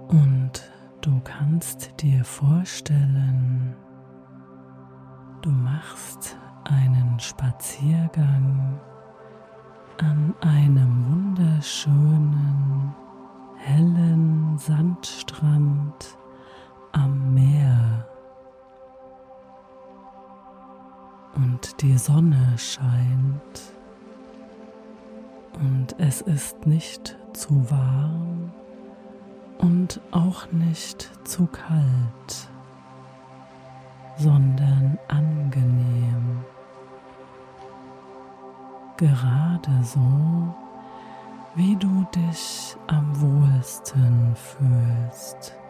Und du kannst dir vorstellen, du machst einen Spaziergang an einem wunderschönen, hellen Sandstrand am Meer. Und die Sonne scheint und es ist nicht zu warm und auch nicht zu kalt, sondern angenehm. Gerade so, wie du dich am wohlsten fühlst.